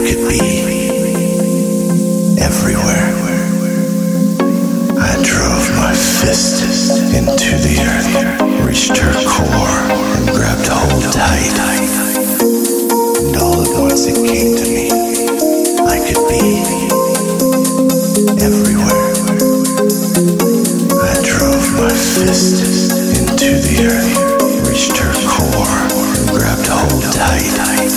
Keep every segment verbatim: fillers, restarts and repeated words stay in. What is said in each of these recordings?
could be everywhere. I drove my fist into the earth, reached her core, and grabbed hold tight. And all at once it came to me, I could be everywhere. I drove my fist into the earth, reached her core, and grabbed hold tight.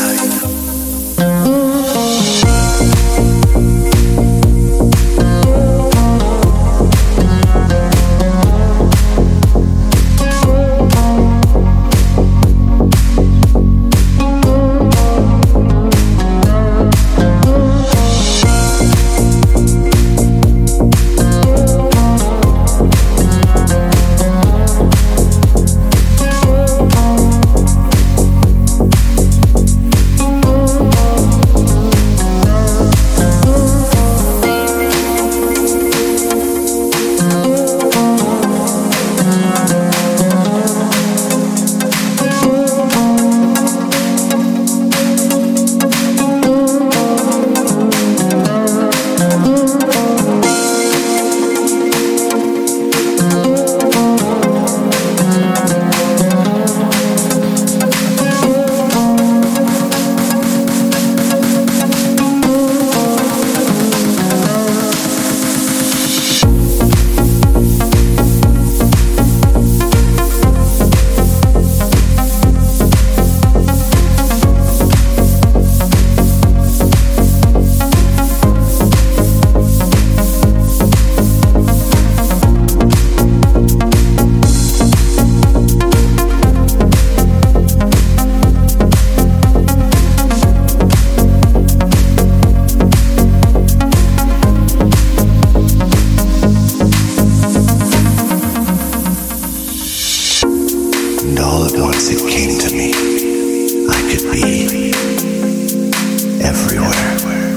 And all at once it came to me, I could be everywhere.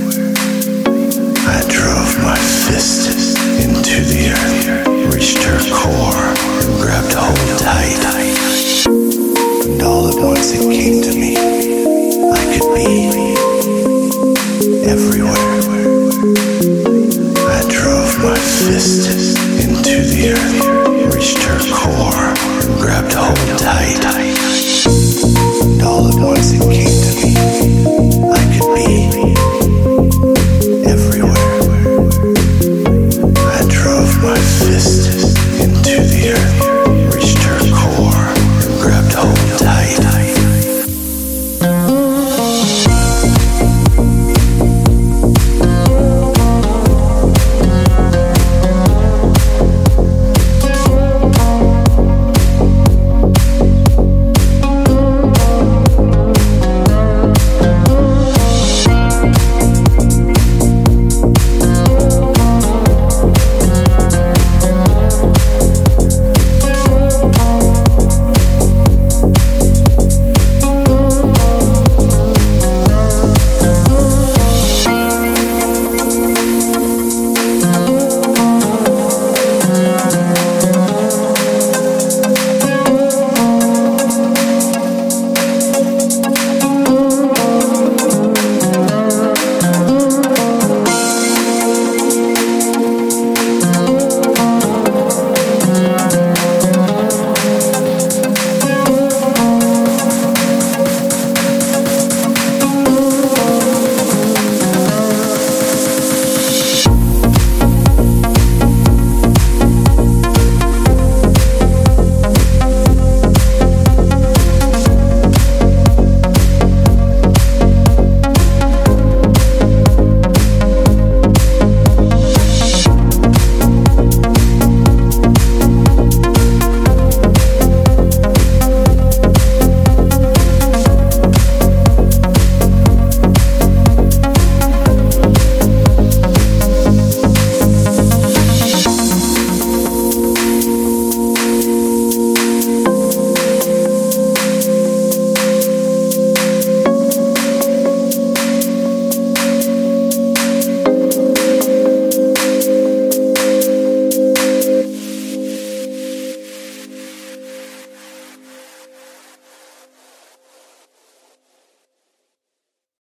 I drove my fist into the earth, reached her core, and grabbed hold tight. And all at once it came to me, I could be everywhere. I drove my fist into the earth, reached her core, and grabbed hold tight.